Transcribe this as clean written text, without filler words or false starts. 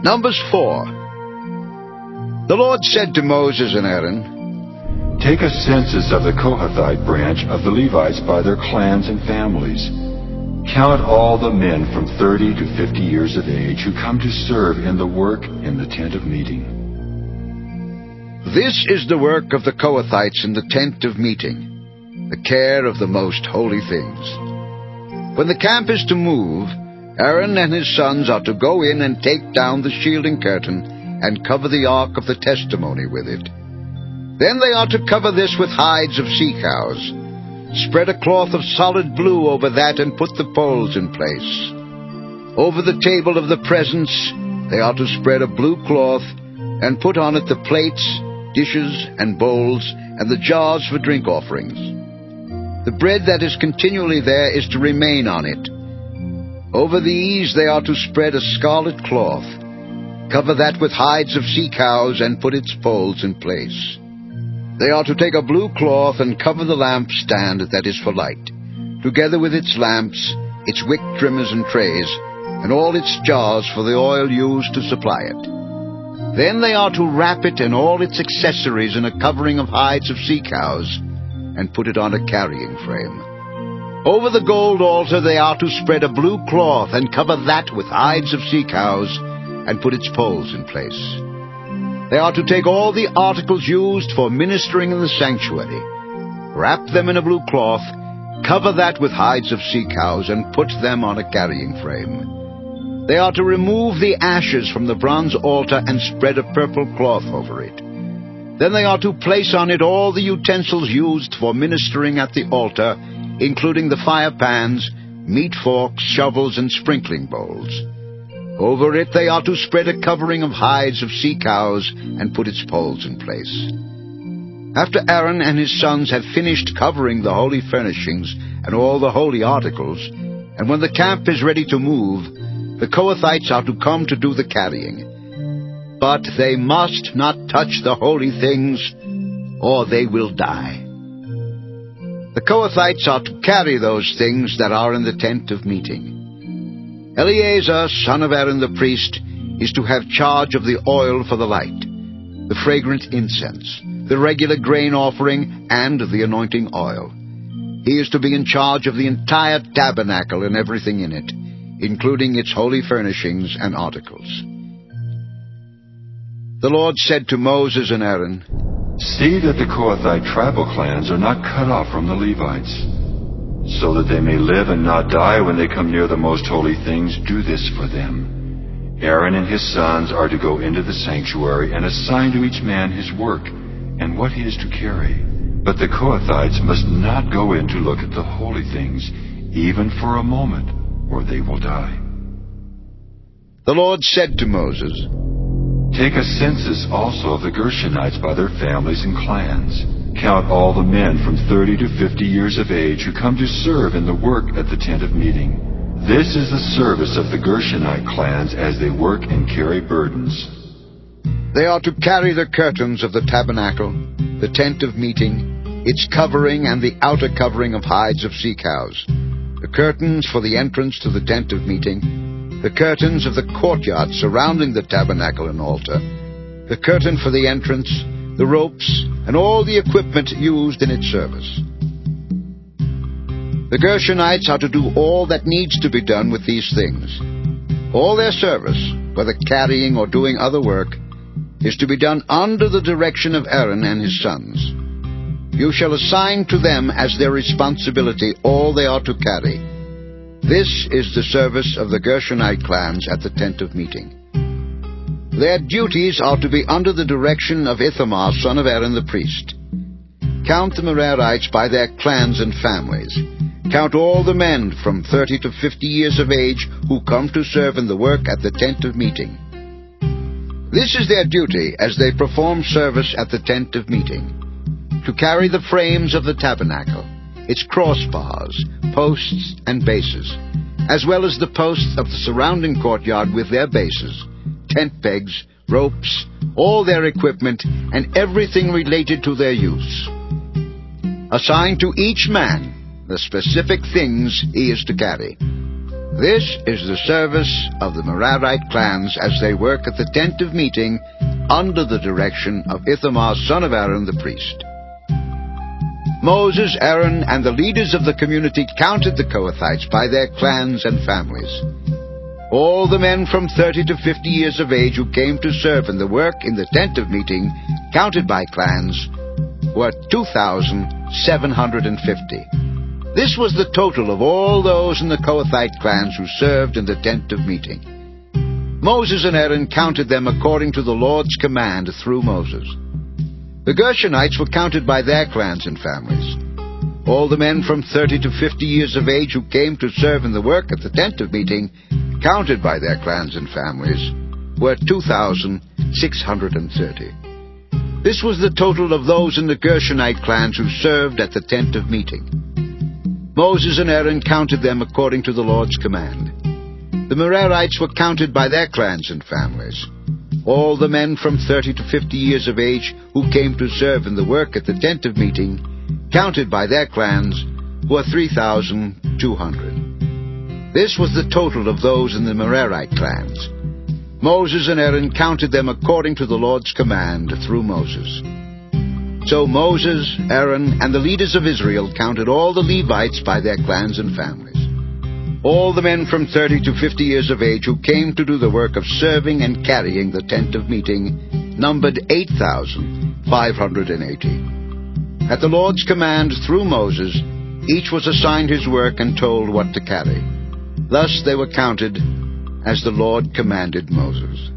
Numbers 4. The Lord said to Moses and Aaron, Take a census of the Kohathite branch of the Levites by their clans and families. Count all the men from 30 to 50 years of age who come to serve in the work in the tent of meeting. This is the work of the Kohathites in the tent of meeting, the care of the most holy things. When the camp is to move, Aaron and his sons are to go in and take down the shielding curtain and cover the ark of the testimony with it. Then they are to cover this with hides of sea cows. Spread a cloth of solid blue over that and put the poles in place. Over the table of the presence they are to spread a blue cloth and put on it the plates, dishes, and bowls, and the jars for drink offerings. The bread that is continually there is to remain on it. Over these they are to spread a scarlet cloth. Cover that with hides of sea cows and put its poles in place. They are to take a blue cloth and cover the lampstand that is for light, together with its lamps, its wick trimmers and trays, and all its jars for the oil used to supply it. Then they are to wrap it and all its accessories in a covering of hides of sea cows and put it on a carrying frame. Over the gold altar they are to spread a blue cloth and cover that with hides of sea cows and put its poles in place. They are to take all the articles used for ministering in the sanctuary, wrap them in a blue cloth, cover that with hides of sea cows, and put them on a carrying frame. They are to remove the ashes from the bronze altar and spread a purple cloth over it. Then they are to place on it all the utensils used for ministering at the altar, including the fire pans, meat forks, shovels, and sprinkling bowls. Over it they are to spread a covering of hides of sea cows and put its poles in place. After Aaron and his sons have finished covering the holy furnishings and all the holy articles, and when the camp is ready to move, the Kohathites are to come to do the carrying. But they must not touch the holy things, or they will die. The Kohathites are to carry those things that are in the tent of meeting. Eleazar, son of Aaron the priest, is to have charge of the oil for the light, the fragrant incense, the regular grain offering, and the anointing oil. He is to be in charge of the entire tabernacle and everything in it, including its holy furnishings and articles. The Lord said to Moses and Aaron, See that the Kohathite tribal clans are not cut off from the Levites, so that they may live and not die when they come near the most holy things. Do this for them. Aaron and his sons are to go into the sanctuary and assign to each man his work and what he is to carry. But the Kohathites must not go in to look at the holy things, even for a moment, or they will die. The Lord said to Moses, Take a census also of the Gershonites by their families and clans. Count all the men from 30 to 50 years of age who come to serve in the work at the tent of meeting. This is the service of the Gershonite clans as they work and carry burdens. They are to carry the curtains of the tabernacle, the tent of meeting, its covering and the outer covering of hides of sea cows, the curtains for the entrance to the tent of meeting, the curtains of the courtyard surrounding the tabernacle and altar, the curtain for the entrance, the ropes, and all the equipment used in its service. The Gershonites are to do all that needs to be done with these things. All their service, whether carrying or doing other work, is to be done under the direction of Aaron and his sons. You shall assign to them as their responsibility all they are to carry. This is the service of the Gershonite clans at the tent of meeting. Their duties are to be under the direction of Ithamar, son of Aaron the priest. Count the Merarites by their clans and families. Count all the men from 30 to 50 years of age who come to serve in the work at the tent of meeting. This is their duty as they perform service at the tent of meeting: to carry the frames of the tabernacle, its crossbars, posts, and bases, as well as the posts of the surrounding courtyard with their bases, tent pegs, ropes, all their equipment, and everything related to their use. Assign to each man the specific things he is to carry. This is the service of the Merarite clans as they work at the tent of meeting under the direction of Ithamar, son of Aaron the priest. Moses, Aaron, and the leaders of the community counted the Kohathites by their clans and families. All the men from 30 to 50 years of age who came to serve in the work in the tent of meeting, counted by clans, were 2,750. This was the total of all those in the Kohathite clans who served in the tent of meeting. Moses and Aaron counted them according to the Lord's command through Moses. The Gershonites were counted by their clans and families. All the men from 30 to 50 years of age who came to serve in the work at the tent of meeting, counted by their clans and families, were 2,630. This was the total of those in the Gershonite clans who served at the tent of meeting. Moses and Aaron counted them according to the Lord's command. The Merarites were counted by their clans and families. All the men from 30 to 50 years of age who came to serve in the work at the tent of meeting, counted by their clans, were 3,200. This was the total of those in the Merarite clans. Moses and Aaron counted them according to the Lord's command through Moses. So Moses, Aaron, and the leaders of Israel counted all the Levites by their clans and families. All the men from 30 to 50 years of age who came to do the work of serving and carrying the tent of meeting numbered 8,580. At the Lord's command through Moses, each was assigned his work and told what to carry. Thus they were counted as the Lord commanded Moses.